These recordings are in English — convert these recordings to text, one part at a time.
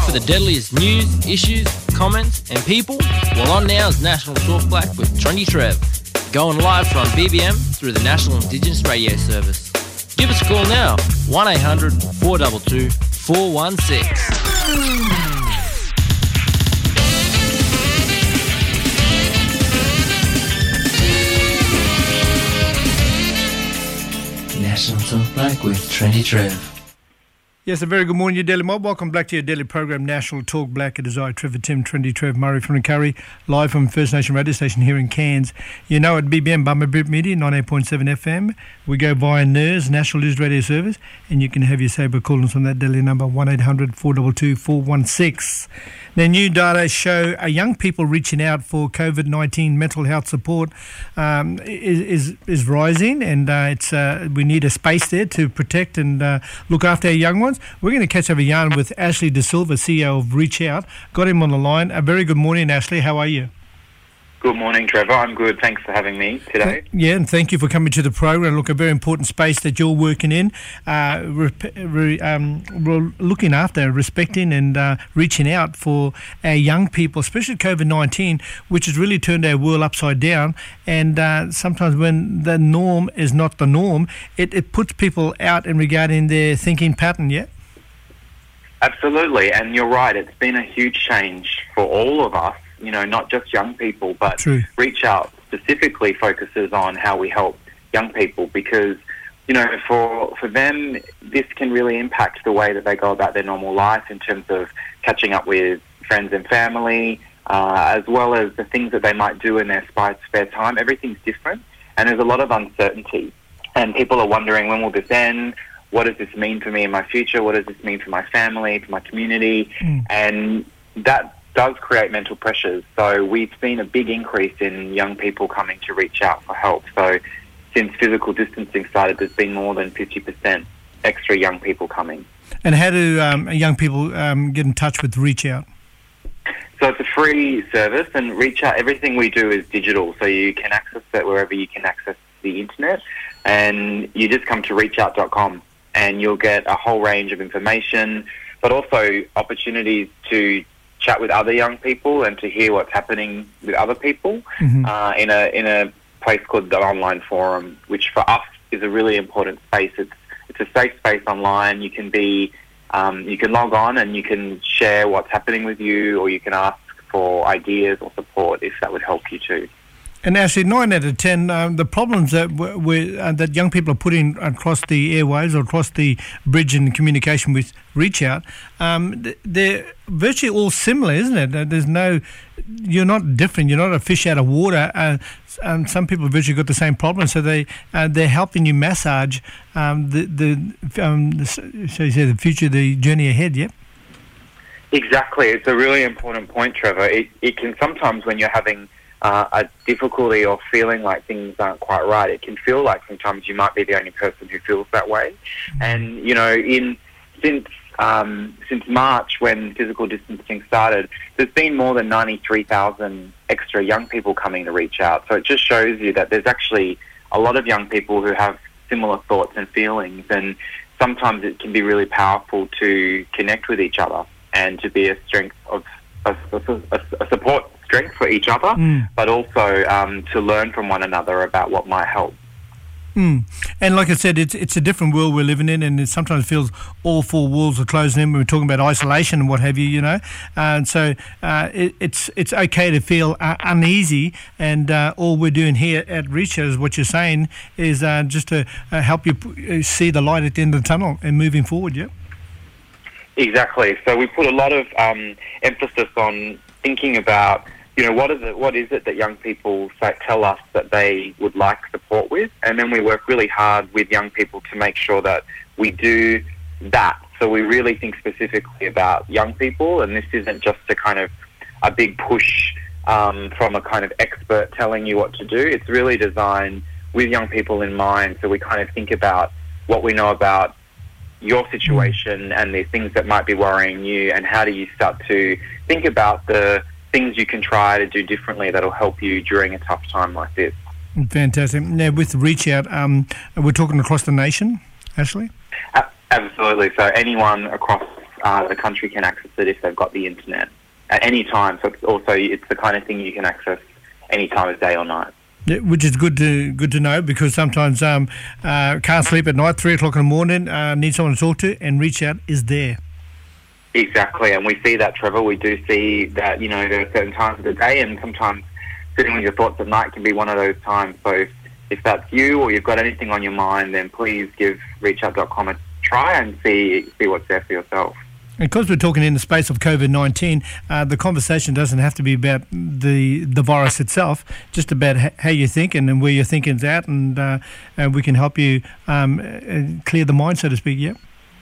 for the deadliest news, issues, comments and people? Well, on now is National Talk Black with Trendy Trev, going live from BBM through the National Indigenous Radio Service. Give us a call now, 1800 422 416. National Talk Black with Trendy Trev. Yes, a very good morning, your Daily Mob. Welcome back to your daily program, National Talk Black. It is I, Trevor Tim, Trendy Trev Murray from the Curry, live from First Nation radio station here in Cairns. You know, at BBM, Bummer Brit Media, 98.7 FM. We go via NERS, National News Radio Service, and you can have your saber call us on that daily number, 1800 422 416. Now, new data show young people reaching out for COVID-19 mental health support is rising, and we need a space there to protect and look after our young ones. We're going to catch up a yarn with Ashley De Silva, CEO of Reach Out. Got him on the line. A very good morning, Ashley. How are you? Good morning, Trevor. I'm good. Thanks for having me today. Yeah, and thank you for coming to the program. Look, a very important space that you're working in. We're looking after, respecting and reaching out for our young people, especially COVID-19, which has really turned our world upside down. And sometimes when the norm is not the norm, it puts people out in regarding their thinking pattern, yeah? Absolutely, and you're right. It's been a huge change for all of us. You know, not just young people, but True. Reach Out specifically focuses on how we help young people because, you know, for them, this can really impact the way that they go about their normal life in terms of catching up with friends and family, as well as the things that they might do in their spare time. Everything's different, and there's a lot of uncertainty. And people are wondering, when will this end? What does this mean for me in my future? What does this mean for my family, for my community? And that does create mental pressures. So we've seen a big increase in young people coming to Reach Out for help. So since physical distancing started, there's been more than 50% extra young people coming. And how do young people get in touch with Reach Out? So it's a free service, and Reach Out, everything we do is digital. So you can access it wherever you can access the internet, and you just come to reachout.com and you'll get a whole range of information, but also opportunities to chat with other young people and to hear what's happening with other people in a place called the Online Forum, which for us is a really important space. It's a safe space online. You can be you can log on and you can share what's happening with you, or you can ask for ideas or support if that would help you too. And actually, 9 out of 10, the problems that that young people are putting across the airwaves or across the bridge in communication with Reach Out, they're virtually all similar, isn't it? You're not different. You're not a fish out of water. Some people have virtually got the same problem, so they're helping you massage the future, the journey ahead. Yep. Exactly. It's a really important point, Trevor. It can sometimes, when you're having a difficulty or feeling like things aren't quite right, it can feel like sometimes you might be the only person who feels that way. And, you know, since March, when physical distancing started, there's been more than 93,000 extra young people coming to Reach Out. So it just shows you that there's actually a lot of young people who have similar thoughts and feelings, and sometimes it can be really powerful to connect with each other and to be a support strength for each other, but also to learn from one another about what might help. And like I said, it's a different world we're living in, and it sometimes feels all four walls are closing in. We're talking about isolation and what have you, you know. And so it's okay to feel uneasy, and all we're doing here at Reach Out is what you're saying is just to help you see the light at the end of the tunnel and moving forward, yeah? Exactly. So we put a lot of emphasis on thinking about, you know, what is it that young people tell us that they would like support with, and then we work really hard with young people to make sure that we do that. So we really think specifically about young people, and this isn't just a big push from a kind of expert telling you what to do. It's really designed with young people in mind, so we kind of think about what we know about your situation and the things that might be worrying you, and how do you start to think about the things you can try to do differently that'll help you during a tough time like this. Fantastic. Now, with Reach Out, we're talking across the nation, Ashley? Absolutely. So anyone across the country can access it if they've got the internet at any time. So it's the kind of thing you can access any time of day or night. Yeah, which is good to know, because sometimes can't sleep at night, 3 o'clock in the morning, need someone to talk to, and Reach Out is there. Exactly, and we see that, Trevor. We do see that, there are certain times of the day, and sometimes sitting with your thoughts at night can be one of those times. So if that's you, or you've got anything on your mind, then please give reachout.com a try and see what's there for yourself. And because we're talking in the space of COVID-19, the conversation doesn't have to be about the virus itself, just about how you're thinking and where your thinking's at, and we can help you clear the mind, so to speak, yeah?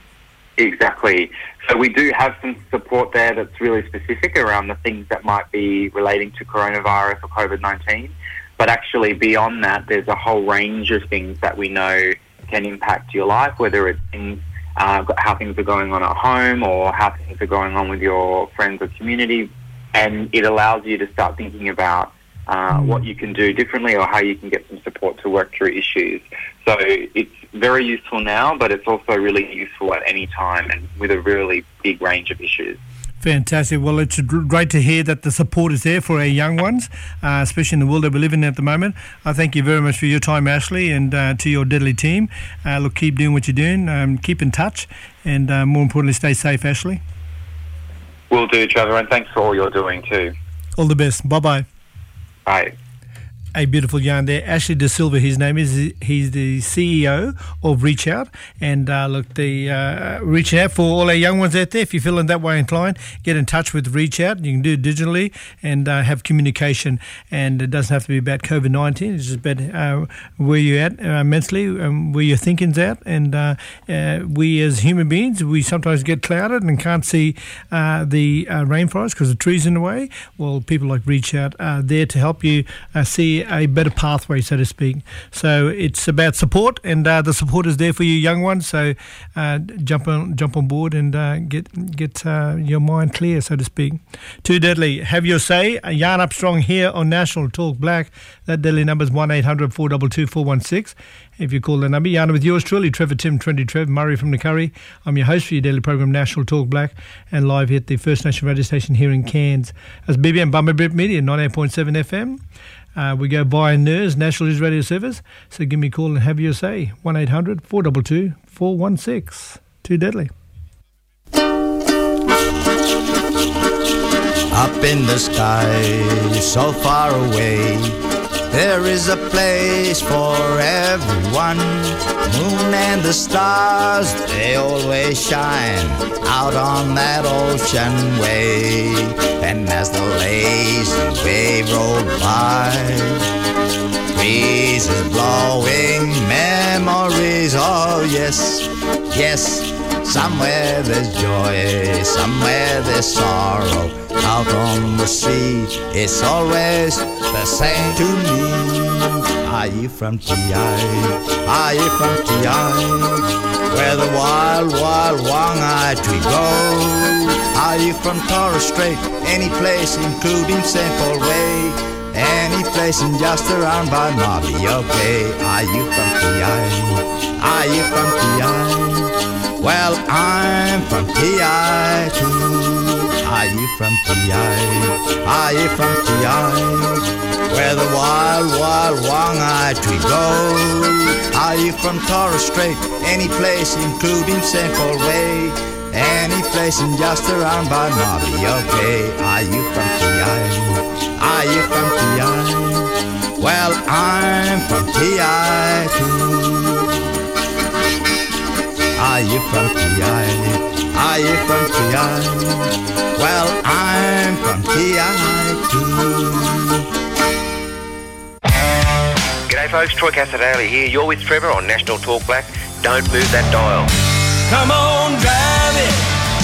Exactly. So we do have some support there that's really specific around the things that might be relating to coronavirus or COVID-19. But actually beyond that, there's a whole range of things that we know can impact your life, whether it's things, how things are going on at home or how things are going on with your friends or community. And it allows you to start thinking about what you can do differently or how you can get some support to work through issues. So it's very useful now, but it's also really useful at any time and with a really big range of issues. Fantastic. Well, it's great to hear that the support is there for our young ones, especially in the world that we live in at the moment. I thank you very much for your time, Ashley, and to your Deadly team. Look, keep doing what you're doing, keep in touch, and more importantly, stay safe, Ashley. Will do, Trevor, and thanks for all you're doing too. All the best. Bye-bye. Bye. A beautiful yarn there. Ashley De Silva, his name is. He's the CEO of Reach Out. And look, reaching out for all our young ones out there. If you're feeling that way inclined, get in touch with Reach Out. You can do it digitally and have communication. And it doesn't have to be about COVID-19. It's just about where you're at mentally, where your thinking's at. And we as human beings, we sometimes get clouded and can't see the rainforest because the trees in the way. Well, people like Reach Out are there to help you see a better pathway, so to speak. So it's about support, and the support is there for you young ones. So jump on board and get your mind clear, so to speak. Too Deadly, have your say. Yarn Up Strong here on National Talk Black. That Deadly number is 1800 422 416. If you call the number, yarn with yours truly, Trevor Tim 20 Trev, Murray from the Curry. I'm your host for your daily program, National Talk Black, and live here at the First Nation radio station here in Cairns. That's BBM Bummer Brit Media, 98.7 FM. We go by NERS, National News Radio Service. So give me a call and have your say. 1800 422 416. Too Deadly. Up in the sky, so far away, there is a place for everyone. Moon and the stars, they always shine out on that ocean wave. And as the lazy wave rolled by, breezes blowing memories. Oh yes, yes, somewhere there's joy, somewhere there's sorrow. Out on the sea, it's always the same to me. Are you from T.I.? Are you from T.I.? Where the wild, wild Wongai tree grows? Are you from Torres Strait? Any place, including St. Paul Way? Any place in just around by Marbella Bay? Are you from T.I.? Are you from T.I.? Well, I'm from T.I. too. Are you from T.I.? Are you from T.I.? Where the wild, wild Wongai tree grows? Are you from Torres Strait? Any place, including St. Paul Way? Any place in just around by Marbella Bay? Are you from T.I.? Are you from T.I.? Well, I'm from T.I. too. Are you from T.I.? Are you from T.I.? Well, I'm from T.I. too. G'day folks, Troy Casadale here. You're with Trevor on National Talk Black. Don't move that dial. Come on, drive it.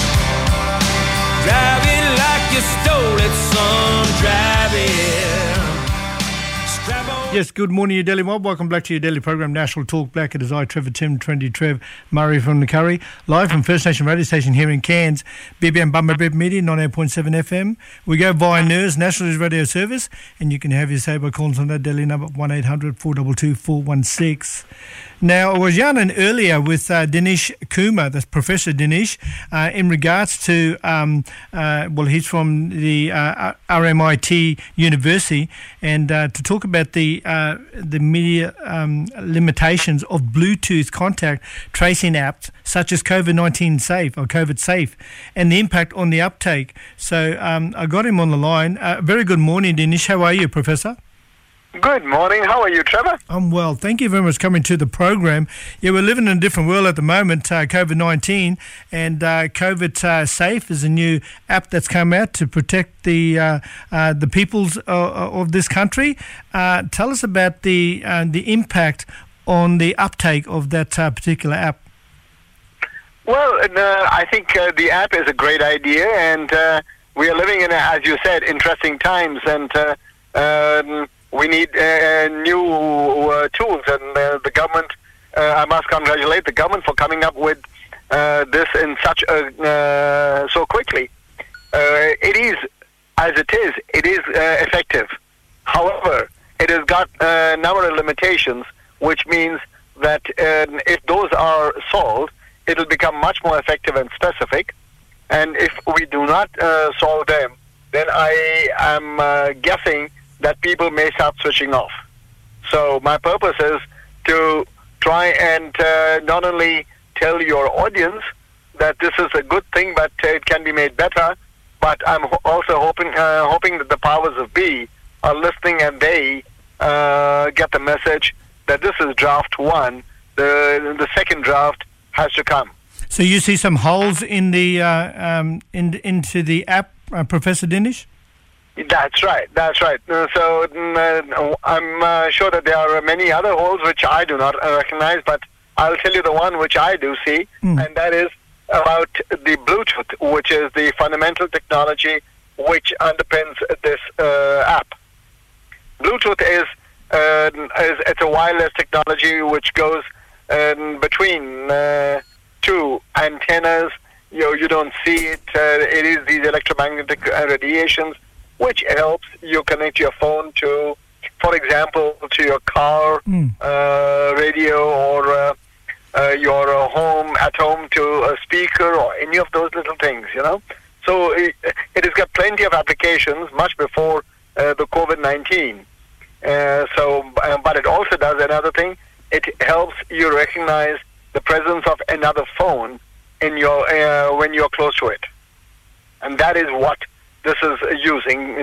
Drive it like you stole it, son. Drive it. Strap on. Yes, good morning, your Daily Mob. Welcome back to your daily program, National Talk Black. It is I, Trevor Tim, Trendy Trev, Murray from the Curry, live from First Nation radio station here in Cairns, BBM Bumba Bib Media, 98.7 FM. We go via NERS, National News Radio Service, and you can have your say by calling on that daily number, 1-800-422-416. Now, I was yarning earlier with Dinesh Kumar, that's Professor Dinesh, in regards to, he's from the RMIT University, and to talk about the media limitations of Bluetooth contact tracing apps such as COVID-19 Safe or COVID Safe and the impact on the uptake. So I got him on the line. Very good morning, Dinesh. How are you, Professor? Good morning. How are you, Trevor? I'm well. Thank you very much for coming to the program. Yeah, we're living in a different world at the moment, COVID-19, and COVID Safe is a new app that's come out to protect the peoples of this country. Tell us about the impact on the uptake of that particular app. Well, I think the app is a great idea, and we are living in, as you said, interesting times, and we need new tools, and the government, I must congratulate the government for coming up with this in such so quickly. It is, as it is effective. However, it has got a number of limitations, which means that if those are solved, it will become much more effective and specific. And if we do not solve them, then I am guessing that people may start switching off. So my purpose is to try and not only tell your audience that this is a good thing, but it can be made better, but I'm also hoping that the powers of be are listening and they get the message that this is draft one. The second draft has to come. So you see some holes in the into the app, Professor Dinesh? That's right. So I'm sure that there are many other holes which I do not recognize, but I'll tell you the one which I do see, and that is about the Bluetooth, which is the fundamental technology which underpins this app. Bluetooth is it's a wireless technology which goes between two antennas. You don't see it. It is these electromagnetic radiations which helps you connect your phone to, for example, to your car radio, or your home at home to a speaker, or any of those little things, So it has got plenty of applications much before the COVID-19. But it also does another thing. It helps you recognize the presence of another phone in your when you're close to it, and that is what this is using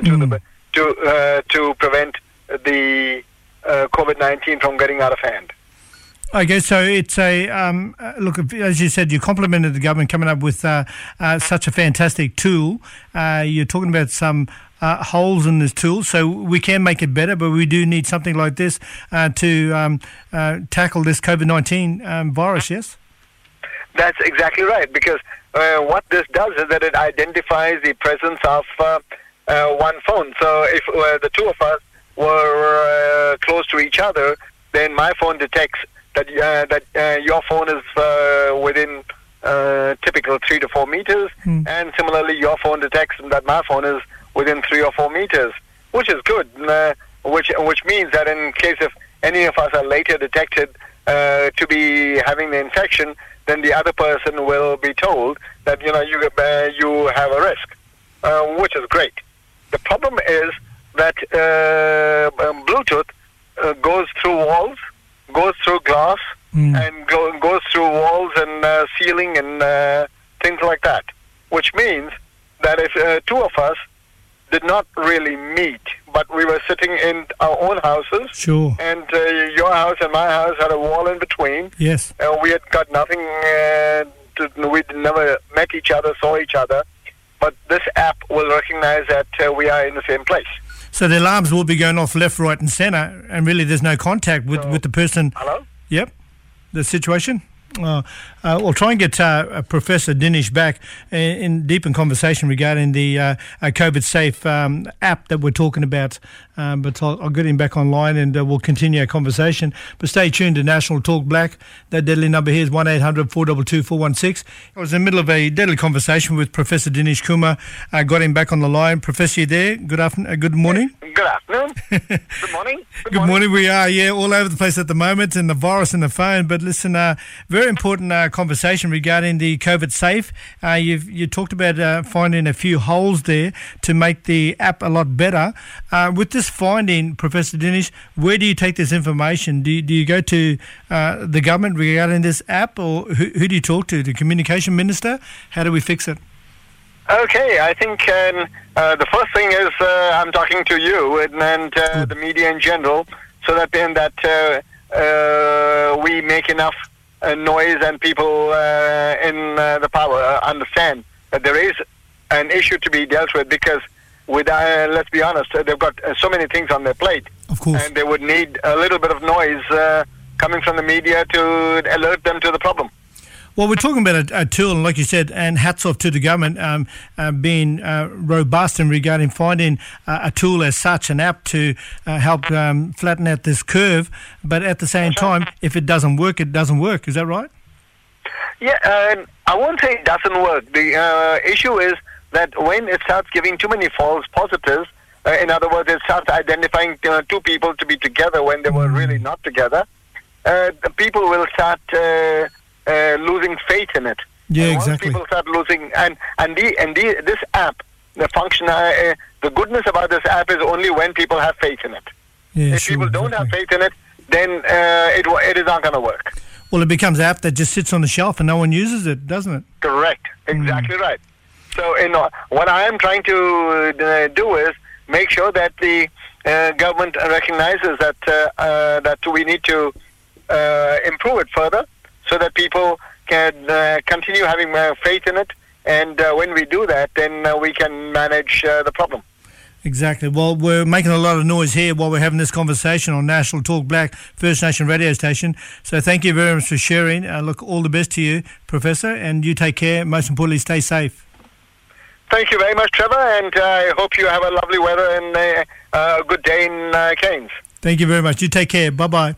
to prevent the COVID-19 from getting out of hand. Okay, so it's a look. As you said, you complimented the government coming up with such a fantastic tool. You're talking about some holes in this tool, so we can make it better, but we do need something like this to tackle this COVID-19 virus. Yes, that's exactly right. Because what this does is that it identifies the presence of one phone. So if the two of us were close to each other, then my phone detects that your phone is within typical 3 to 4 meters, and similarly your phone detects that my phone is within 3 or 4 meters, which is good. Which means that in case if any of us are later detected to be having the infection, then the other person will be told that you have a risk, which is great. The problem is that Bluetooth goes through walls, goes through glass, and goes through walls and ceiling and things like that. Which means that if two of us did not really meet, but we were sitting in our own houses, sure, and your house and my house had a wall in between. Yes, we had got nothing. We never met each other, saw each other, but this app will recognize that we are in the same place. So the alarms will be going off left, right, and centre, and really there's no contact with the person. Hello? Yep. The situation. We'll try and get Professor Dinesh back in conversation regarding the COVID Safe app that we're talking about. But I'll get him back online and we'll continue our conversation. But stay tuned to National Talk Black. That deadly number here is 1-800-422-416. I was in the middle of a deadly conversation with Professor Dinesh Kumar. I got him back on the line. Professor, you there? Good afternoon. Good morning. Good afternoon. Good morning. Good morning. We are, all over the place at the moment, and the virus and the phone. But listen, very important conversation regarding the COVID Safe. You talked about finding a few holes there to make the app a lot better. With this finding, Professor Dinesh, where do you take this information? Do you go to the government regarding this app, or who do you talk to? The communication minister? How do we fix it? Okay, I think the first thing is I'm talking to you and the media in general, so that then we make enough noise and people in the power understand that there is an issue to be dealt with, because let's be honest, they've got so many things on their plate. Of course. And they would need a little bit of noise coming from the media to alert them to the problem. Well, we're talking about a tool, and like you said, and hats off to the government being robust in regarding finding a tool as such, an app to help flatten out this curve. But at the same time, if it doesn't work, it doesn't work. Is that right? Yeah, I won't say it doesn't work. The issue is that when it starts giving too many false positives, in other words, it starts identifying two people to be together when they were really not together, the people will start losing faith in it. Yeah, and exactly. People start losing, this app, the function, the goodness about this app is only when people have faith in it. Yeah, if people don't have faith in it, then it is not going to work. Well, it becomes an app that just sits on the shelf and no one uses it, doesn't it? Correct. Exactly right. So, what I am trying to do is make sure that the government recognizes that we need to improve it further, so that people can continue having faith in it. And when we do that, then we can manage the problem. Exactly. Well, we're making a lot of noise here while we're having this conversation on National Talk Black, First Nation radio station. So thank you very much for sharing. Look, all the best to you, Professor, and you take care. Most importantly, stay safe. Thank you very much, Trevor, and I hope you have a lovely weather and a good day in Cairns. Thank you very much. You take care. Bye-bye.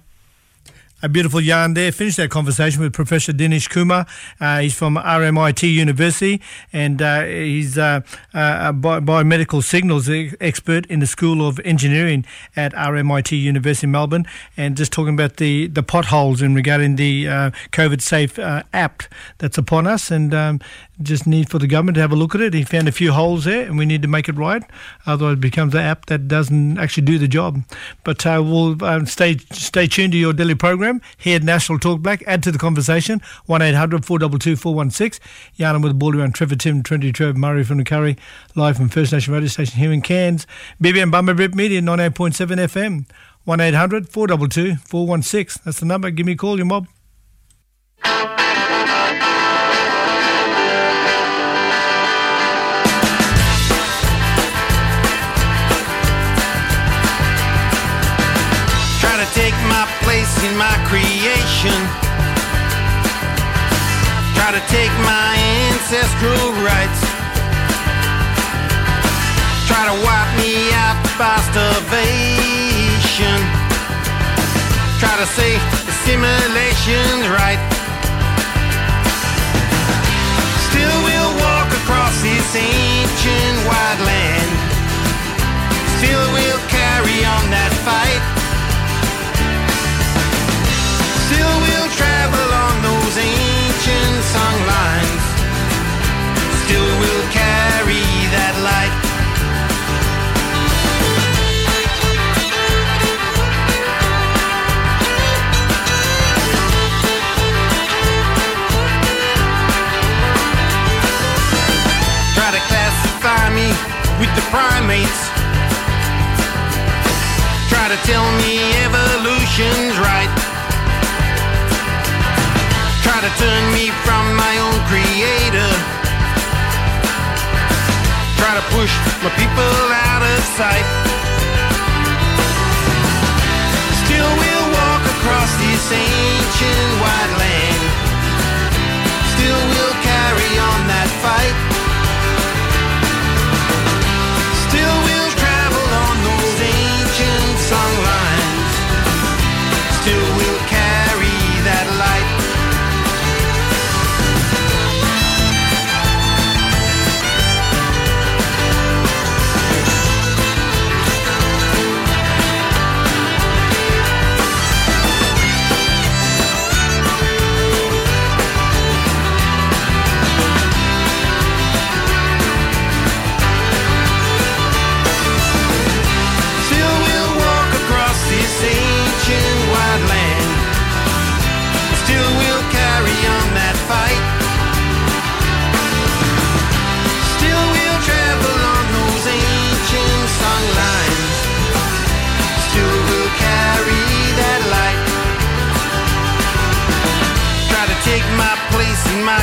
A beautiful yarn there. Finished that conversation with Professor Dinesh Kumar. He's from RMIT University, and he's a biomedical signals expert in the School of Engineering at RMIT University in Melbourne, and just talking about the potholes in regarding the COVID Safe app that's upon us, and just need for the government to have a look at it. He found a few holes there, and we need to make it right. Otherwise, it becomes an app that doesn't actually do the job. But we'll stay tuned to your daily program here at National Talk Black. Add to the conversation, 1-800-422-416. Yarn with the ball around Trevor Tim, Trinity Trev, Murray from the Curry, live from First Nation radio station here in Cairns. BBM Bumba Rip Media, 98.7 FM. 1-800-422-416. That's the number. Give me a call, your mob. Take my place in my creation. Try to take my ancestral rights. Try to wipe me out by starvation. Try to say assimilation's right. Still we'll walk across this ancient wide land. Still we'll carry on that fight. Still we'll travel on those ancient song lines. Still we'll carry that light. Try to classify me with the primates. Try to tell me evolution's right. Try to turn me from my own creator. Try to push my people out of sight. Still we'll walk across this ancient white land.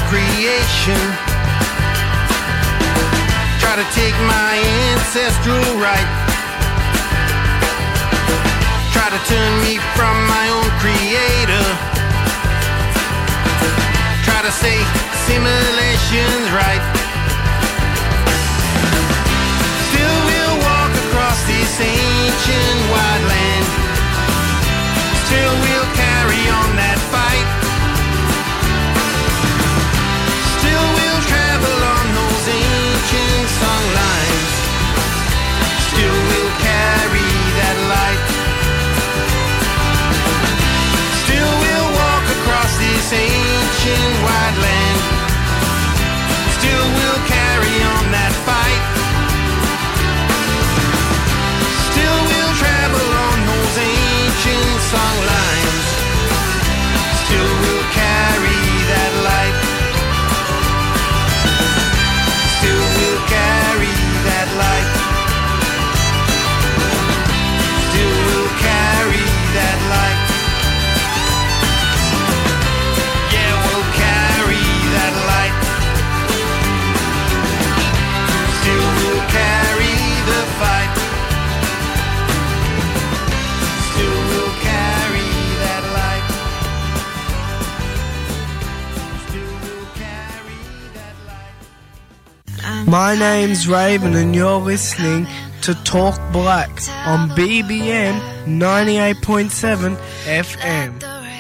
creation. Try to take my ancestral right. Try to turn me from my own creator. Try to say simulation's right. Still we'll walk across this ancient wide land. Still we'll carry on that fight. Still we'll travel on those ancient song lines. Still we'll carry that light. Still we'll walk across this ancient wide land. Still we'll carry on that fight. Still we'll travel on those ancient song lines. Still we'll carry that light. Still we'll carry that light. Still we'll carry that light. Yeah, we'll carry that light. Still we'll carry the fight. Still we'll carry that light. Still we'll carry that light. My name's Raven and you're listening to Talk Black on BBM 98.7 FM.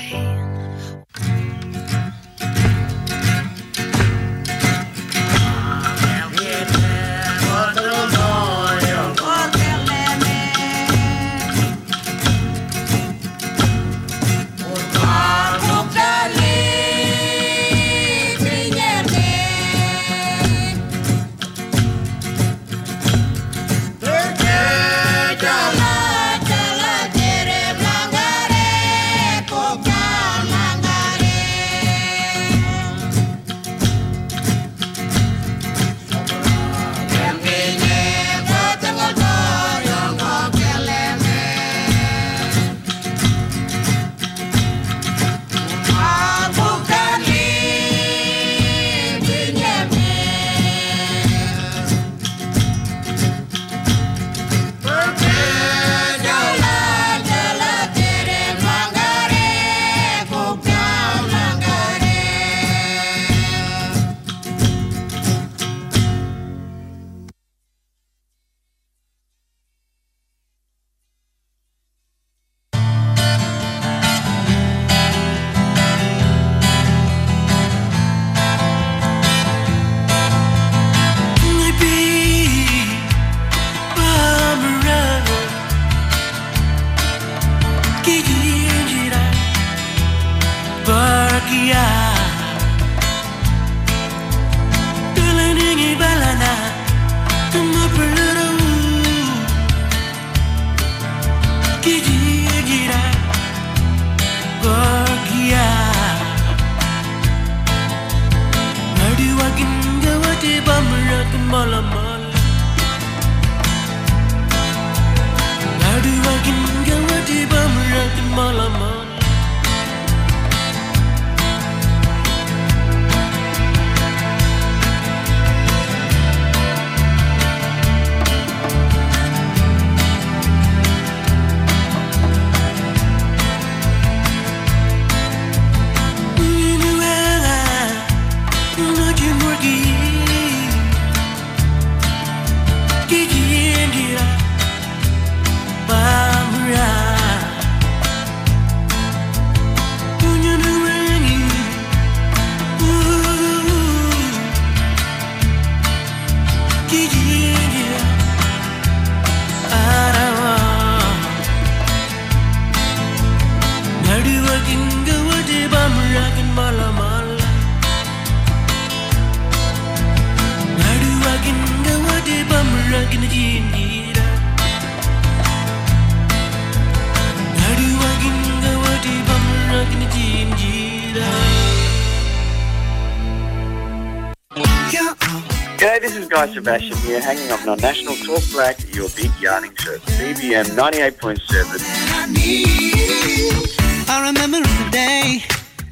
G'day, this is Guy Sebastian here, hanging on National Talk Black, your big yarning show, BBM 98.7. I remember in the day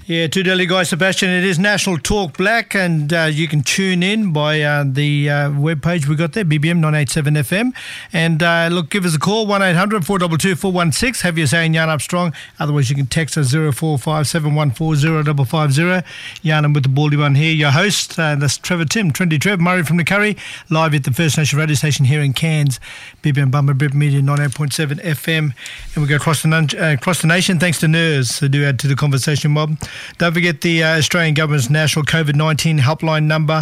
Yeah, to Delhi guy Sebastian, it is National Talk Black, and you can tune in by the webpage we got there, BBM 987 FM. And look, give us a call, 1-800-422-416. Have your say in Yarn Up Strong. Otherwise, you can text us 0457140550. Yarn with the baldy one here. Your host, that's Trevor Tim, Trendy Trev, Murray from the Curry, live at the First Nation radio station here in Cairns, BBM Bummer Brit Media 98.7 FM. And we go across the nation, thanks to NERS, who do add to the conversation mob. Don't forget the Australian Government's National COVID-19 helpline number,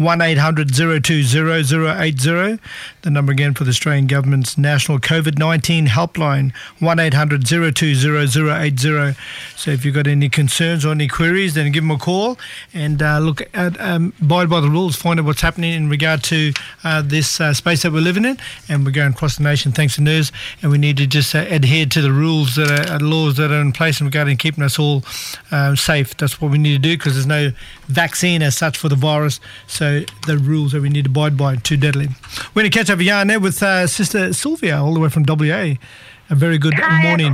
1-800-020-080. The number again for the Australian Government's National COVID-19 helpline, 1-800-020-080. So if you've got any concerns or any queries, then give them a call and look at, abide by the rules, find out what's happening in regard to this space that we're living in. And we're going across the nation, thanks to NERS, and we need to just adhere to the rules that are laws that are in place in regard to keeping us all safe. That's what we need to do, because there's no vaccine as such for the virus, so the rules that we need to abide by are too deadly. We're going to catch up a yarn there with Sister Sylvia all the way from WA. A very good morning.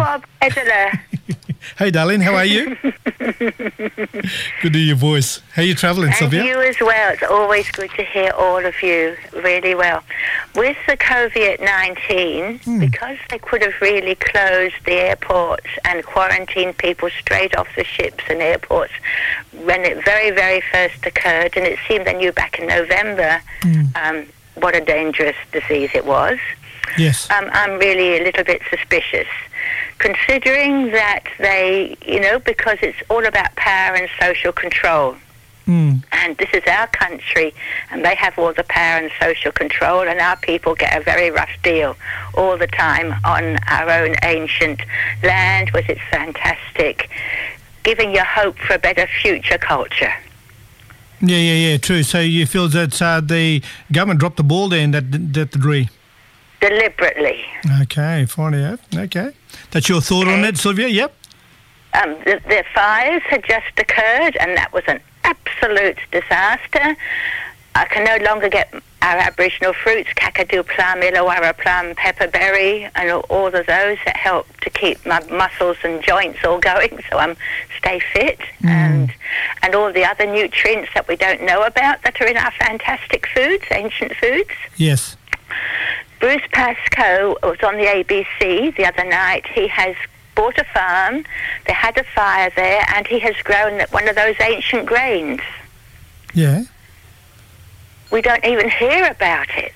Hey darling, how are you? Good to hear your voice. How are you travelling, Sylvia? And you as well. It's always good to hear all of you really well. With the COVID-19, because they could have really closed the airports and quarantined people straight off the ships and airports when it very, very first occurred, and it seemed they knew back in November what a dangerous disease it was. Yes. I'm really a little bit suspicious, considering that they, because it's all about power and social control. And this is our country, and they have all the power and social control, and our people get a very rough deal all the time on our own ancient land with its fantastic, giving you hope for a better future culture. Yeah, true. So you feel that the government dropped the ball there in that degree? Deliberately. Okay, fine, yeah. Okay. That's your thought on it, Sylvia? Yep. The fires had just occurred, and that was an absolute disaster. I can no longer get our Aboriginal fruits, kakadu plum, illawarra plum, pepperberry, and all of those that help to keep my muscles and joints all going, so I stay fit, and all the other nutrients that we don't know about that are in our fantastic foods, ancient foods. Yes. Bruce Pascoe was on the ABC the other night. He has bought a farm, they had a fire there, and he has grown one of those ancient grains. Yeah. We don't even hear about it.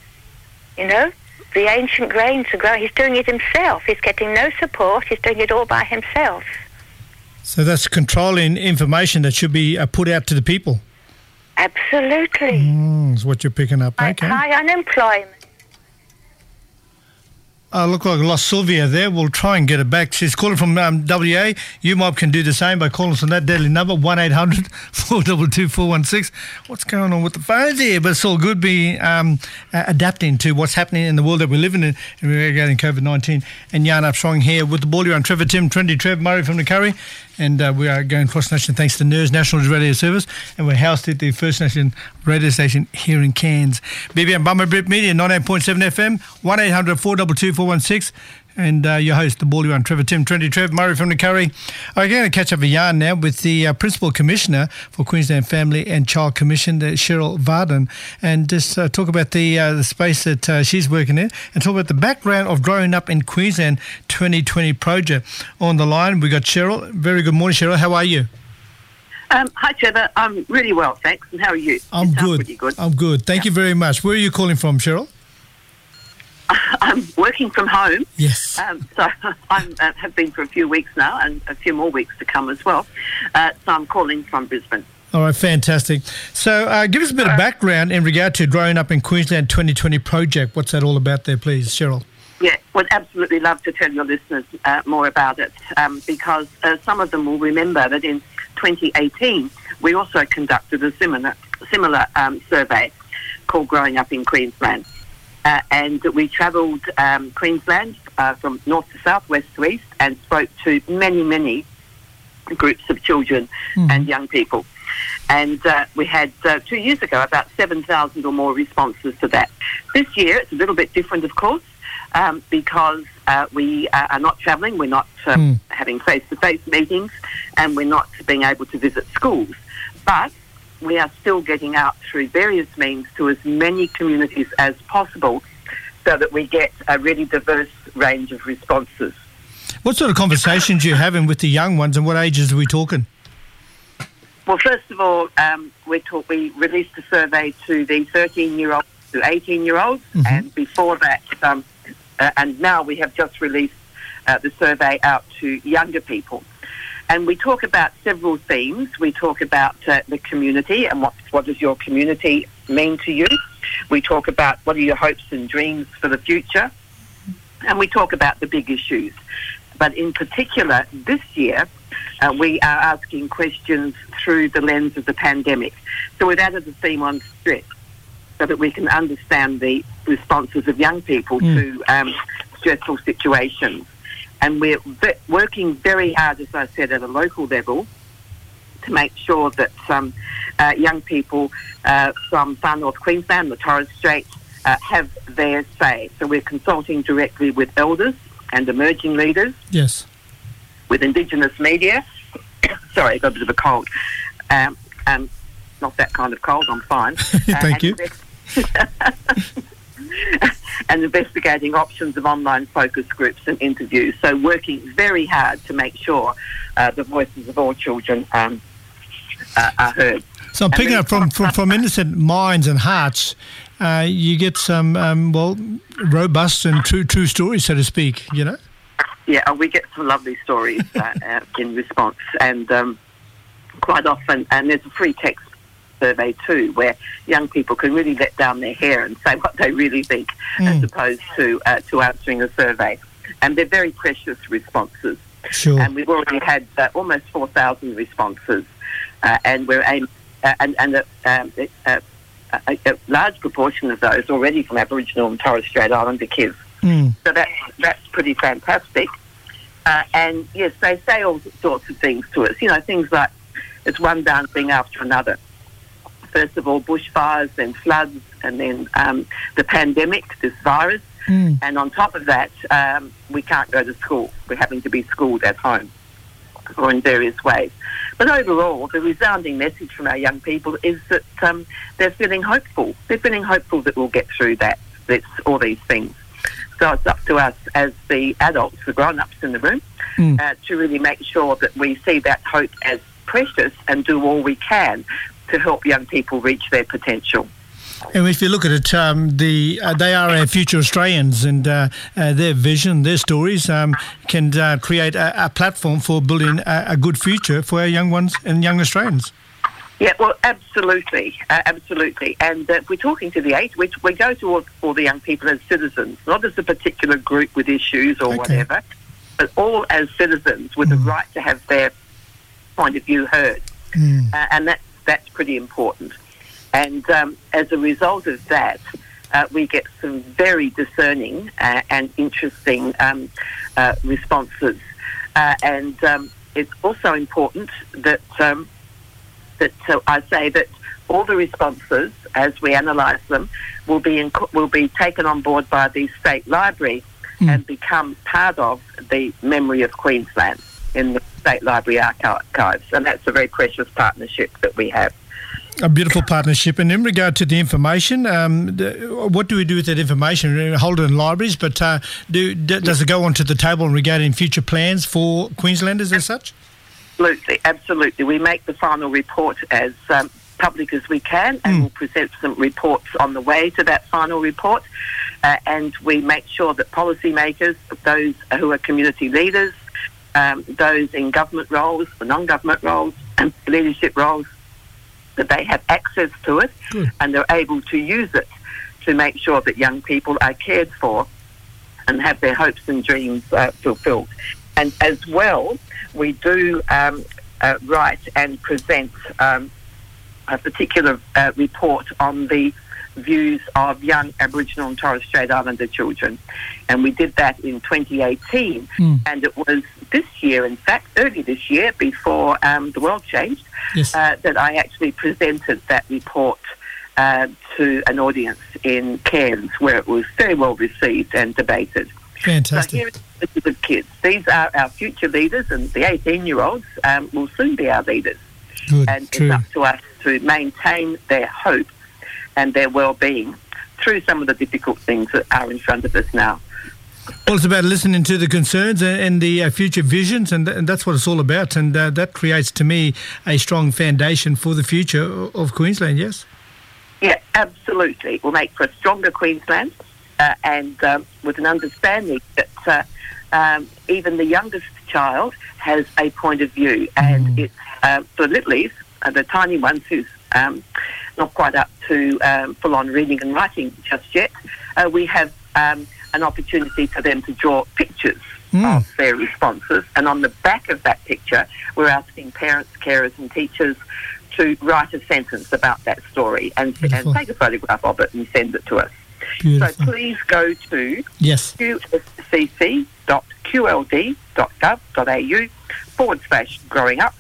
The ancient grains are growing. He's doing it himself. He's getting no support. He's doing it all by himself. So that's controlling information that should be put out to the people. Absolutely. Is what you're picking up. Okay. High unemployment. Look like I lost Sylvia there. We'll try and get her back. She's calling from WA. You mob can do the same by calling us on that deadly number, 1-800-422-416. What's going on with the phones here? But it's all good. Be adapting to what's happening in the world that we're living in regarding COVID-19. And Yarn Up Strong here with the baldy on Trevor Tim, Trendy Trev, Murray from the Curry. And we are going cross-nation thanks to NERS, National Radio Service. And we're housed at the First Nation radio station here in Cairns. BBM Bummer Brit Media, 98.7 FM, 1-800-422-416. And your host, the baldy one, Trevor Tim, Trendy Trev, Murray from the Curry. I'm going to catch up a yarn now with the Principal Commissioner for Queensland Family and Child Commission, Cheryl Varden, and just talk about the space that she's working in, and talk about the background of Growing Up in Queensland 2020 project. On the line, we got Cheryl. Very good morning, Cheryl. How are you? Hi, Trevor. I'm really well, thanks. And how are you? I'm good. Pretty good. I'm good. Thank you very much. Where are you calling from, Cheryl? I'm working from home. Yes. So I have been for a few weeks now, and a few more weeks to come as well. So I'm calling from Brisbane. All right, fantastic. So give us a bit of background in regard to Growing Up in Queensland 2020 project. What's that all about there, please, Cheryl? Yeah, would absolutely love to tell your listeners more about it, because some of them will remember that in 2018 we also conducted a similar survey called Growing Up in Queensland. And we travelled Queensland from north to south, west to east, and spoke to many, many groups of children and young people. And we had 2 years ago about 7,000 or more responses to that. This year it's a little bit different, of course, because we are not travelling, we're not having face-to-face meetings, and we're not being able to visit schools. But we are still getting out through various means to as many communities as possible so that we get a really diverse range of responses. What sort of conversations are you having with the young ones, and what ages are we talking? Well, first of all, we released a survey to the 13-year-olds to 18-year-olds, and before that, and now we have just released the survey out to younger people. And we talk about several themes. We talk about the community and what does your community mean to you. We talk about what are your hopes and dreams for the future. And we talk about the big issues. But in particular, this year, we are asking questions through the lens of the pandemic. So we've added a theme on stress so that we can understand the responses of young people to stressful situations. And we're working very hard, as I said, at a local level to make sure that some young people from far north Queensland, the Torres Strait, have their say. So we're consulting directly with elders and emerging leaders. Yes. With Indigenous media. Sorry, I got a bit of a cold. Not that kind of cold, I'm fine. Thank you. And investigating options of online focus groups and interviews. So working very hard to make sure the voices of all children are heard. So I'm picking up from innocent minds and hearts, you get some, robust and true stories, so to speak, you know? Yeah, we get some lovely stories in response. And quite often, and there's a free text survey too, where young people can really let down their hair and say what they really think, as opposed to answering a survey. And they're very precious responses. Sure. And we've already had almost 4,000 responses, and we're aiming, a large proportion of those already from Aboriginal and Torres Strait Islander kids. So that's pretty fantastic. And yes, they say all sorts of things to us. You know, things like it's one darn thing after another. First of all, bushfires, then floods, and then the pandemic, this virus. And on top of that, we can't go to school. We're having to be schooled at home or in various ways. But overall, the resounding message from our young people is that they're feeling hopeful. They're feeling hopeful that we'll get through all these things. So it's up to us as the adults, the grown-ups in the room, to really make sure that we see that hope as precious and do all we can to help young people reach their potential. And if you look at it, they are our future Australians, and their vision, their stories can create a platform for building a good future for our young ones and young Australians. Yeah, well, absolutely, absolutely. And we're talking to the age, which we go to all the young people as citizens, not as a particular group with issues or whatever, but all as citizens with the right to have their point of view heard. And that's pretty important. And as a result of that, we get some very discerning and interesting responses. And it's also important that I say that all the responses, as we analyse them, will be taken on board by the State Library and become part of the memory of Queensland in the State Library archives. And that's a very precious partnership that we have. A beautiful partnership. And in regard to the information, what do we do with that information? Hold it in libraries, but does it go onto the table regarding future plans for Queenslanders as such? Absolutely. We make the final report as public as we can, and we'll present some reports on the way to that final report. And we make sure that policymakers, those who are community leaders, those in government roles, the non-government roles, and leadership roles, that they have access to it and they're able to use it to make sure that young people are cared for and have their hopes and dreams fulfilled. And as well, we do write and present a particular report on the views of young Aboriginal and Torres Strait Islander children. And we did that in 2018. And it was this year, in fact, early this year, before the world changed, that I actually presented that report to an audience in Cairns, where it was very well received and debated. Fantastic. So here are the good kids. These are our future leaders, and the 18-year-olds will soon be our leaders. Good, and true. It's up to us to maintain their hope and their well-being through some of the difficult things that are in front of us now. Well, it's about listening to the concerns and the future visions, and that's what it's all about. And that creates, to me, a strong foundation for the future of Queensland, yes? Yeah, absolutely. It will make for a stronger Queensland and with an understanding that even the youngest child has a point of view. And it's for littlies, the tiny ones who's not quite up to full-on reading and writing just yet, we have an opportunity for them to draw pictures of their responses. And on the back of that picture, we're asking parents, carers and teachers to write a sentence about that story and take a photograph of it and send it to us. Beautiful. So please go to Yes. qscc.qld.gov.au/growing up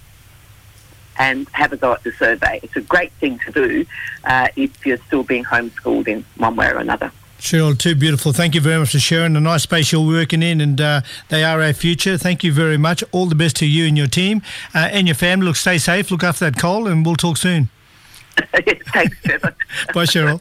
and have a go at the survey. It's a great thing to do if you're still being homeschooled in one way or another. Cheryl, too beautiful. Thank you very much for sharing the nice space you're working in, and they are our future. Thank you very much. All the best to you and your team and your family. Look, stay safe. Look after that coal, and we'll talk soon. Thanks, Trevor. Bye, Cheryl.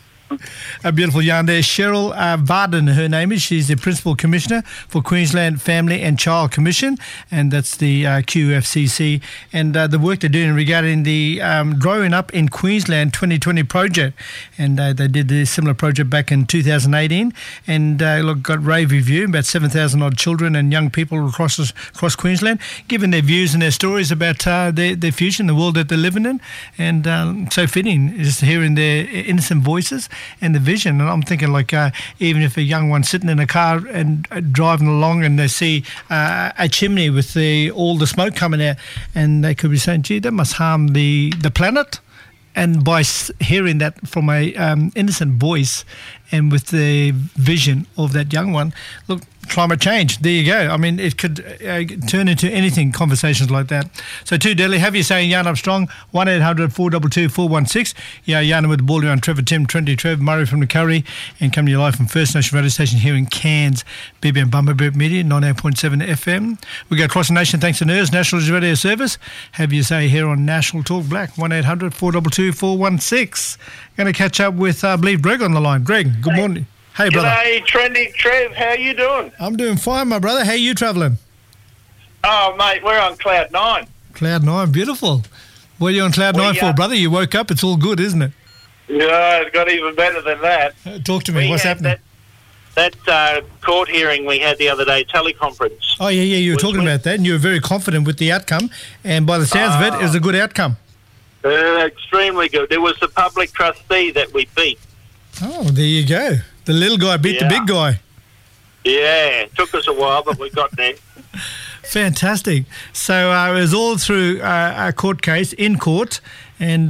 A beautiful yarn there. Cheryl Varden, her name is. She's the Principal Commissioner for Queensland Family and Child Commission, and that's the QFCC. And the work they're doing regarding the Growing Up in Queensland 2020 project. And they did a similar project back in 2018, and look, got rave review. About 7,000 odd children and young people across Queensland, giving their views and their stories about their future and the world that they're living in. And so fitting, just hearing their innocent voices and the vision. And I'm thinking, like, even if a young one sitting in a car and driving along and they see a chimney with all the smoke coming out, and they could be saying, gee, that must harm the planet. And by hearing that from a innocent voice and with the vision of that young one, look, climate change, there you go. I mean, it could turn into anything, conversations like that. So to Delhi, have you saying Yarn Up Strong, 1-800-422-416. Yeah, Yarn with the ball around Trevor, Tim, Trendy Trev, Murray from the Curry, and coming to you live from First Nation radio station here in Cairns, BBM Bumblebird Media, 98.7 FM. We go across the nation thanks to NERS, National Radio Service. Have you say here on National Talk Black, 1-800-422-416. Going to catch up with, I believe, Greg on the line. Greg, good morning. Hey, brother. G'day, Trendy Trev. How you doing? I'm doing fine, my brother. How are you travelling? Oh, mate, we're on Cloud 9. Cloud 9, beautiful. What are you on Cloud 9 for, brother? You woke up, it's all good, isn't it? Yeah, it's got even better than that. Talk to me. What's happening? That court hearing we had the other day, teleconference. Oh, yeah, you were talking about that, and you were very confident with the outcome, and by the sounds of it was a good outcome. Extremely good. It was the public trustee that we beat. Oh, there you go. The little guy beat the big guy. Yeah, it took us a while, but we got there. Fantastic. So it was all through a court case, in court, and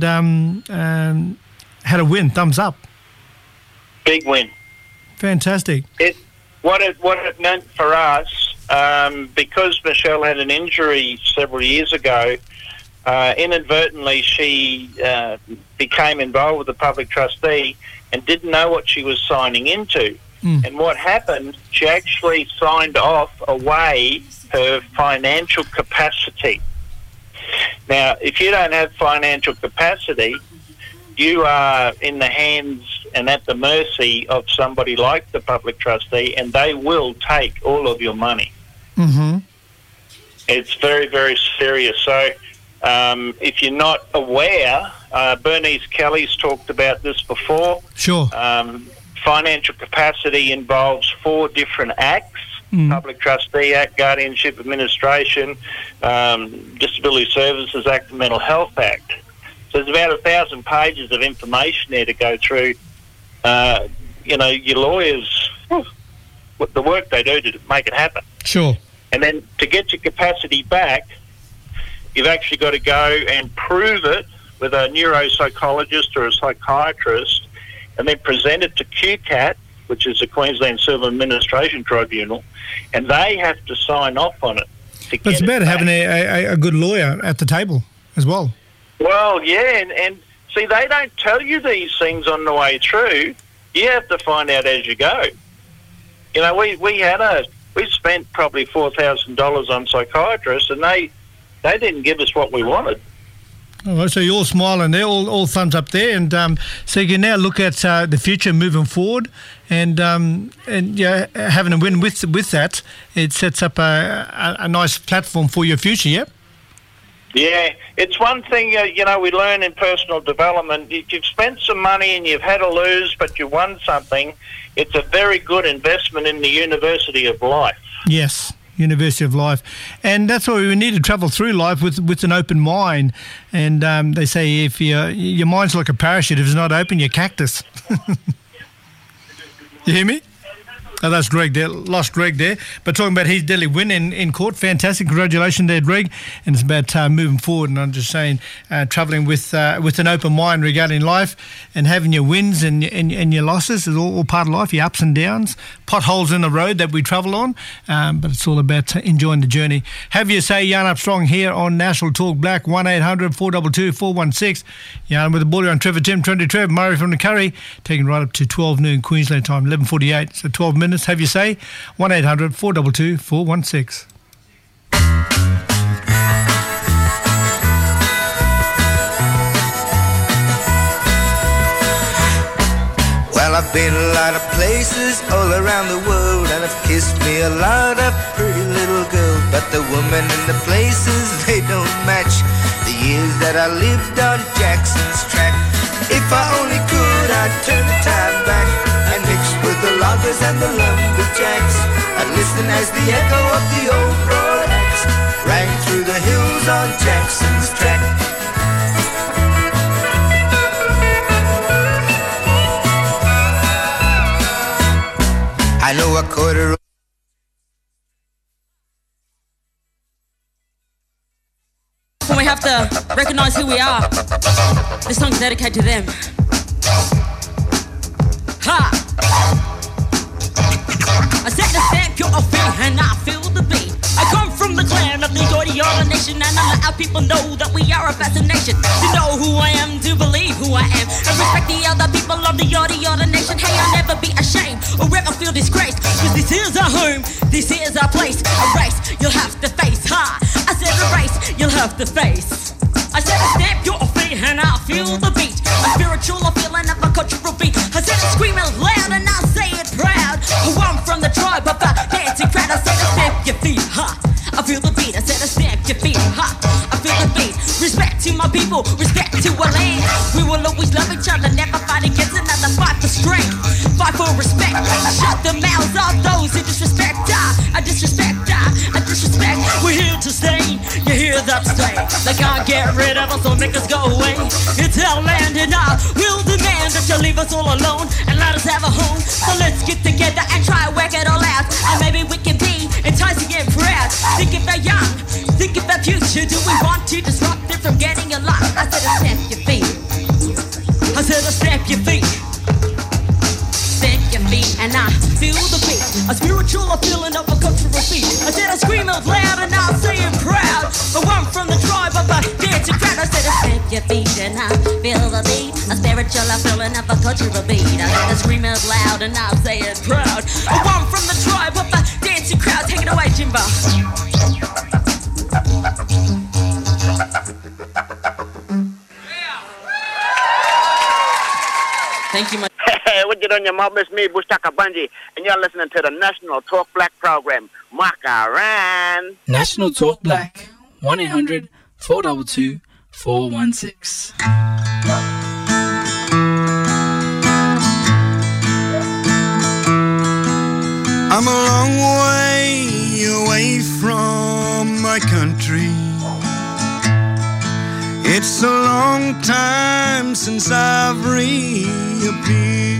had a win, thumbs up. Big win. Fantastic. What it meant for us, because Michelle had an injury several years ago, inadvertently she became involved with the public trustee and didn't know what she was signing into. And what happened, she actually signed off away her financial capacity. Now, if you don't have financial capacity, you are in the hands and at the mercy of somebody like the public trustee, and they will take all of your money. Mm-hmm. It's very, very serious. So if you're not aware, Bernice Kelly's talked about this before. Sure. Financial capacity involves 4 different acts: Public Trustee Act, Guardianship Administration, Disability Services Act, and Mental Health Act. So there's about 1,000 pages of information there to go through. Your lawyers, the work they do to make it happen. Sure. And then to get your capacity back, you've actually got to go and prove it with a neuropsychologist or a psychiatrist, and then present it to QCAT, which is the Queensland Civil Administration Tribunal, and they have to sign off on it. But it's about having a good lawyer at the table as well. Well, yeah, and see, they don't tell you these things on the way through. You have to find out as you go. You know, we spent probably $4,000 on psychiatrists, and they didn't give us what we wanted. All right, so you're all smiling there, all thumbs up there, and so you can now look at the future moving forward, and yeah, having a win with that, it sets up a nice platform for your future. Yep. Yeah, it's one thing, we learn in personal development. If you've spent some money and you've had to lose, but you won something, it's a very good investment in the University of Life. Yes, University of Life. And that's why we need to travel through life with an open mind. And they say if your mind's like a parachute, if it's not open, you're cactus. You hear me? Oh, that's Greg there. Lost Greg there. But talking about his deadly win in court, fantastic. Congratulations there, Greg. And it's about moving forward. And I'm just saying, travelling with an open mind regarding life and having your wins and your losses is all part of life, your ups and downs, potholes in the road that we travel on. But it's all about enjoying the journey. Have your say, Jan Armstrong here on National Talk Black, 1-800-422-416. Jan with the border on Trevor Tim, Trendy Trev, Murray from the Curry, taking right up to 12 noon Queensland time, 11:48. So 12 minutes. Have your say, 1-800-422-416. Well, I've been a lot of places all around the world, and I've kissed me a lot of pretty little girls, but the women and the places, they don't match the years that I lived on Jackson's track. If I only could, I'd turn the time back and mix with the loggers and the lumberjacks. I'd listen as the echo of the old broad axe rang through the hills on Jackson's track. I know a quarter. When we have to recognize who we are, this song's dedicated to them. Ha! I set the stamp, you're a fan, and I feel the beat. I come from the clan of the Yorta Nation, and I let our people know that we are a fascination. To know who I am, to believe who I am, and respect the other people of the Yorta Nation. Hey, I'll never be ashamed or ever feel disgraced, cause this is our home, this is our place. A race you'll have to face, ha! I said a race you'll have to face. I said a stamp, you're a fan, and I feel the beat. A spiritual, a feeling of a cultural beat. I said it scream out loud, and I'll say it proud. Oh, I'm from the tribe of a dancing crowd. I said a stamp your feet, ha! I feel the beat. I said a stamp your feet, ha! I feel the beat. Respect to my people, respect to our land. We will always love each other, never fight against another. Fight for strength, fight for respect. Shut the mouths of those who disrespect. I disrespect. We're here to stay. You hear that stay? They can't get rid of us, so make us go away. It's our land, and I will demand that you leave us all alone and let us have a home. So let's get together and try and work it all out, and maybe we can be enticing and proud. Think of our young, think of our future. Do we want to disrupt it from getting a lot? I said, stamp your feet. I said, stamp your feet. Stamp your feet, and I feel the beat. A spiritual, a feeling of a cultural beat. I said, I scream out loud, and I'll say it proud. But I'm from the tribe of a dancing crowd. I said, stamp your feet, and I feel the beat. A spiritual, a feeling of a cultural beat. I said, I scream out loud, and I'll say it proud. But I'm from the tribe of a dancing crowd. Take it away, Jimbo. Thank you, What you doing, your mob? It's me, Bushtaka Bunji, and you're listening to the National Talk Black program. Makaran. National Talk Black, 1-800-422-416. I'm a long way away from my country. It's a long time since I've reappeared.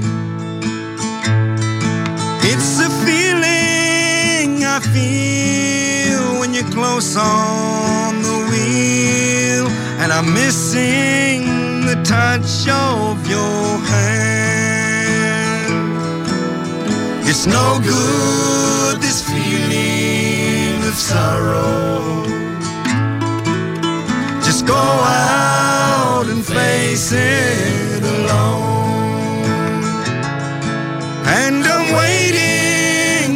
It's a feeling I feel when you're close on the wheel, and I'm missing the touch of your hand. It's no good, this feeling of sorrow. Just go out and face it alone. And I'm waiting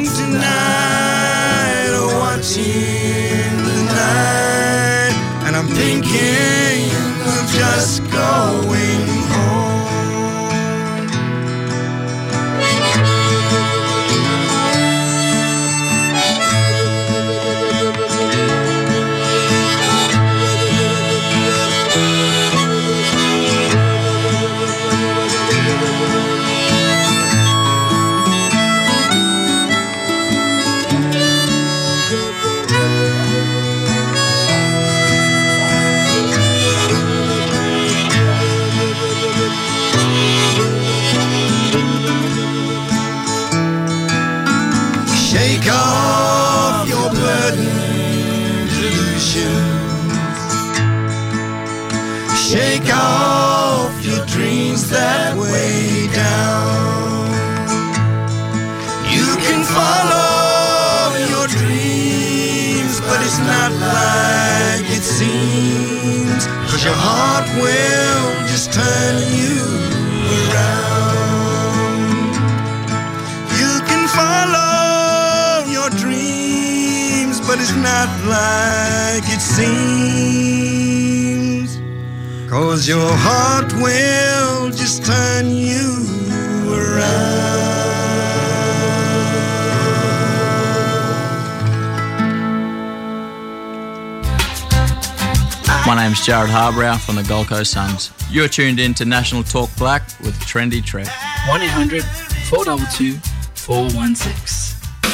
Shake off your burdened illusions. Shake off your dreams that weigh down. You can follow your dreams, but it's not like it seems, 'cause your heart will just turn you around. You can follow your dreams, but it's not like it seems, 'cause your heart will just turn you around. My name's Jared Harbrow from the Gold Coast Suns. You're tuned in to National Talk Black with Trendy Trev. 1-800-422-416.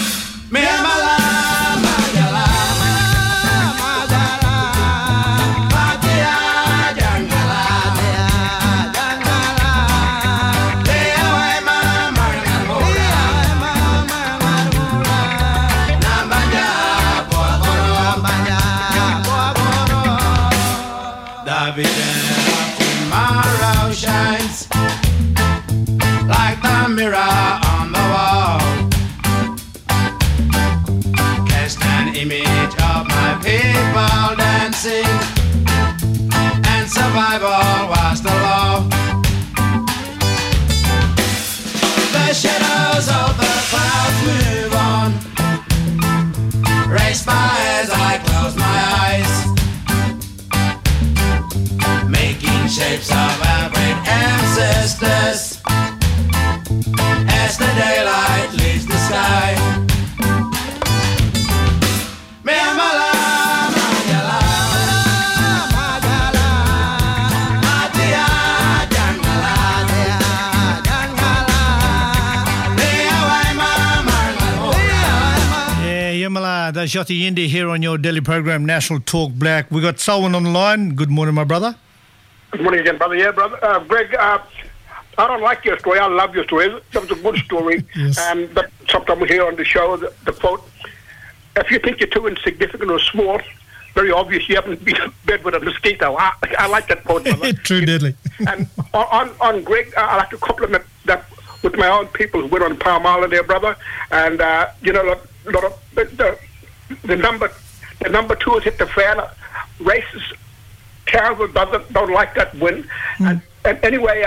Tomorrow shines like the mirror on the wall. Cast an image of my people dancing, and survival was the law. The shadows of the clouds move on, race by as I close my eyes, making shapes of our great ancestors as the daylight leaves the sky. That's Yoti Yindi here on your daily program, National Talk Black. We got Selwyn on the line. Good morning, my brother. Good morning again, brother. Yeah, brother. Greg, I don't like your story. I love your story. That was a good story. Yes. But sometimes we hear on the show the quote, if you think you're too insignificant or small, very obvious you haven't been in bed with a mosquito. I like that quote, brother. True, deadly. And on Greg, I like to compliment that with my own people who went on Palm Island there, brother. And, you know, the number two has hit the fan. Racist, terrible, don't like that win. And anyway,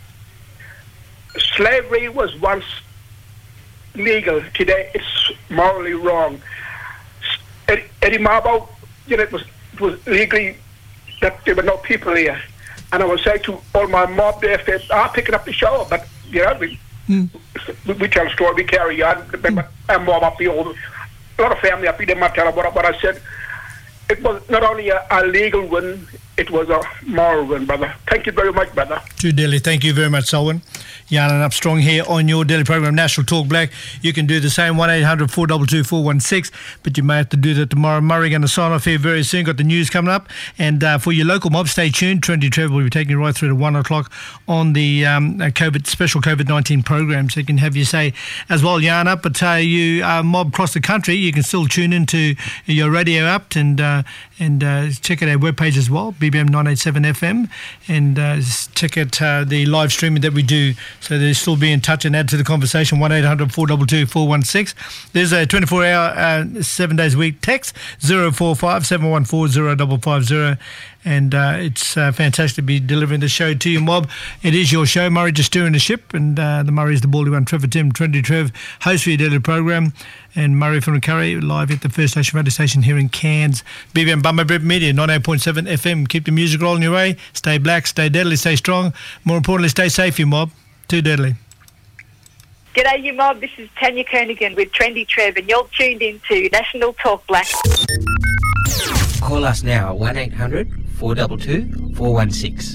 slavery was once legal. Today it's morally wrong. Eddie Mabo, you know, it was legally that there were no people here. And I would say to all my mob there, if I'm picking up the show, but you know, we tell a story, we carry on. I'm mob up here, a lot of family up here, they might tell them what I said. It was not only a legal win, it was a moral win, brother. Thank you very much, brother. True, Daily. Thank you very much, Selwyn. Yarning up strong here on your daily program, National Talk Black. You can do the same, 1-800-422-416, but you may have to do that tomorrow. Murray going to sign off here very soon. Got the news coming up. And for your local mob, stay tuned. Trendy Trevor will be taking you right through to 1 o'clock on the special COVID-19 program, so you can have your say as well, yarn up. But you mob across the country, you can still tune into your radio app and check out our webpage as well, BBM 987 FM, and check out the live streaming that we do. So they still be in touch and add to the conversation, 1-800-422-416. There's a 24-hour, 7 days a week text, 045-714-0550. And it's fantastic to be delivering the show to you, mob. It is your show. Murray just steering the ship, and the Murray is the baldy one. Trevor Tim, Trendy Trev, host for your daily program, and Murray from the Curry live at the First Nation radio station here in Cairns. BBM Bummer Brip Media, 98.7 FM. Keep the music rolling your way. Stay black, stay deadly, stay strong. More importantly, stay safe, you mob. Too deadly. G'day, you mob. This is Tanya Kernigan with Trendy Trev, and you're tuned in to National Talk Black. Call us now, 1-800-422-416.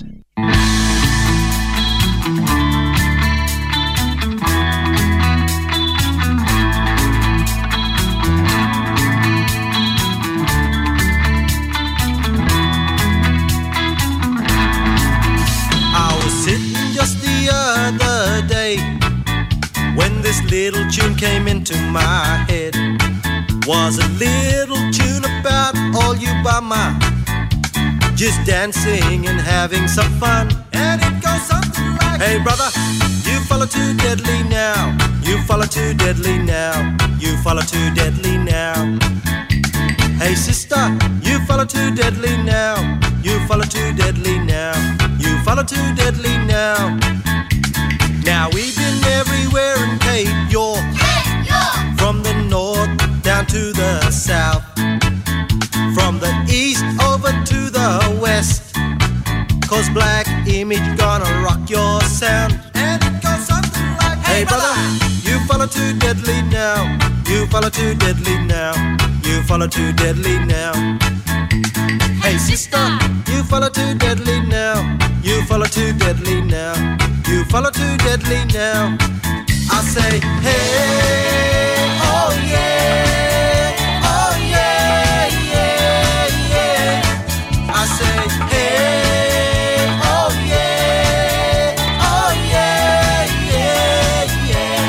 I was sitting just the other day when this little tune came into my head. was a little tune about all you bama, just dancing and having some fun. And it goes something like, hey brother, you follow too deadly now. You follow too deadly now. You follow too deadly now. Hey sister, you follow too deadly now. You follow too deadly now. You follow too deadly now. Now we've been everywhere in Cape York, from the north down to the south, from the east over to the west, 'cause Black Image gonna rock your sound. And it goes something like, hey brother, you follow too deadly now. You follow too deadly now. You follow too deadly now. Hey sister, you follow too deadly now. You follow too deadly now. You follow too deadly now. I say, hey, oh yeah, oh yeah, yeah, yeah. I say, hey, oh yeah, oh yeah, yeah, yeah.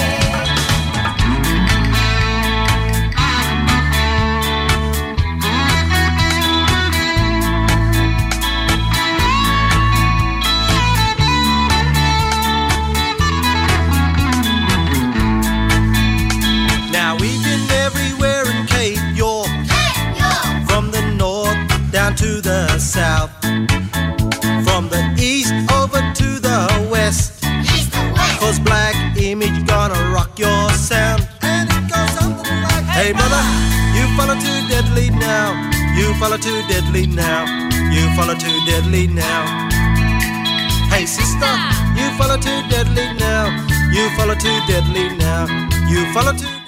Now we've been everywhere in Cape York, from the north down to the south, from the east over to the west, 'cause Black Image gonna rock your sound. And it goes something like, hey brother, you follow too deadly now. You follow too deadly now. You follow too deadly now. Hey sister, you follow too deadly now. You follow too deadly now. You follow too